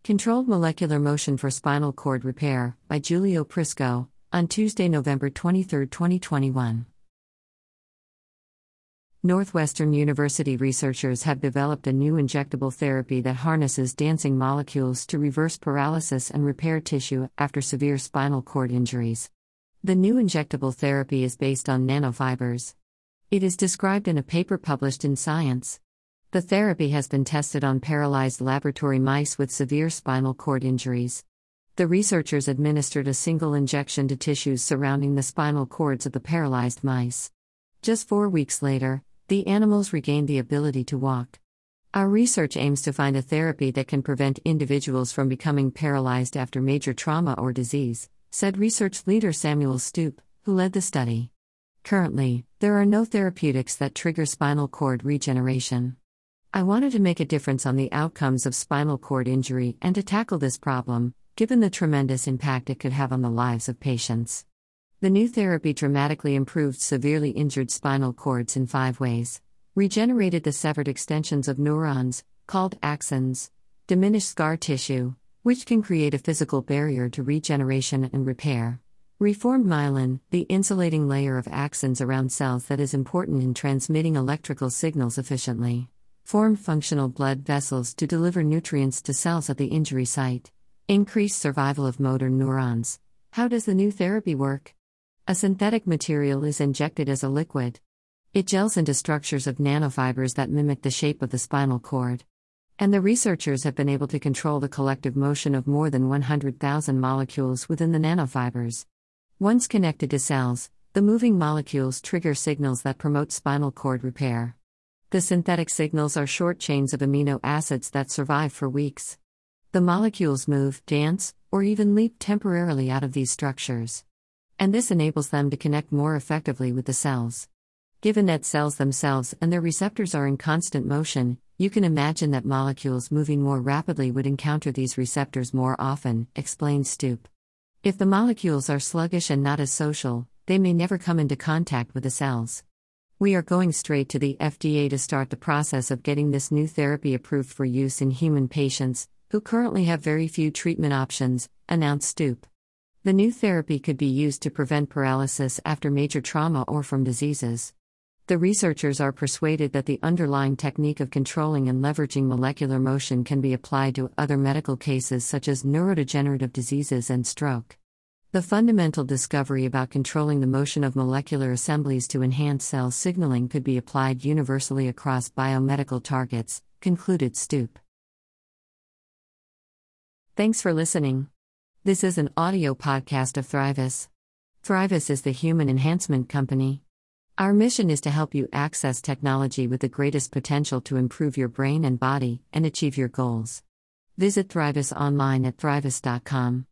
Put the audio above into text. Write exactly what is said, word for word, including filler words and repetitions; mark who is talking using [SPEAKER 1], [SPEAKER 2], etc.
[SPEAKER 1] Controlled Molecular Motion for Spinal Cord Repair, by Giulio Prisco, on Tuesday, November twenty-third, twenty twenty-one. Northwestern University researchers have developed a new injectable therapy that harnesses dancing molecules to reverse paralysis and repair tissue after severe spinal cord injuries. The new injectable therapy is based on nanofibers. It is described in a paper published in Science. The therapy has been tested on paralyzed laboratory mice with severe spinal cord injuries. The researchers administered a single injection to tissues surrounding the spinal cords of the paralyzed mice. Just four weeks later, the animals regained the ability to walk. Our research aims to find a therapy that can prevent individuals from becoming paralyzed after major trauma or disease, said research leader Samuel Stoop, who led the study. Currently, there are no therapeutics that trigger spinal cord regeneration. I wanted to make a difference on the outcomes of spinal cord injury and to tackle this problem, given the tremendous impact it could have on the lives of patients. The new therapy dramatically improved severely injured spinal cords in five ways: regenerated the severed extensions of neurons, called axons, diminished scar tissue, which can create a physical barrier to regeneration and repair, reformed myelin, the insulating layer of axons around cells that is important in transmitting electrical signals efficiently, formed functional blood vessels to deliver nutrients to cells at the injury site, increased survival of motor neurons. How does the new therapy work? A synthetic material is injected as a liquid. It gels into structures of nanofibers that mimic the shape of the spinal cord. And the researchers have been able to control the collective motion of more than one hundred thousand molecules within the nanofibers. Once connected to cells, the moving molecules trigger signals that promote spinal cord repair. The synthetic signals are short chains of amino acids that survive for weeks. The molecules move, dance, or even leap temporarily out of these structures. And this enables them to connect more effectively with the cells. Given that cells themselves and their receptors are in constant motion, you can imagine that molecules moving more rapidly would encounter these receptors more often, explained Stoop. If the molecules are sluggish and not as social, they may never come into contact with the cells. We are going straight to the F D A to start the process of getting this new therapy approved for use in human patients, who currently have very few treatment options, announced Stoop. The new therapy could be used to prevent paralysis after major trauma or from diseases. The researchers are persuaded that the underlying technique of controlling and leveraging molecular motion can be applied to other medical cases such as neurodegenerative diseases and stroke. The fundamental discovery about controlling the motion of molecular assemblies to enhance cell signaling could be applied universally across biomedical targets, concluded Stoop. Thanks for listening. This is an audio podcast of Thrivus. Thrivus is the human enhancement company. Our mission is to help you access technology with the greatest potential to improve your brain and body and achieve your goals. Visit Thrivus online at thrivus dot com.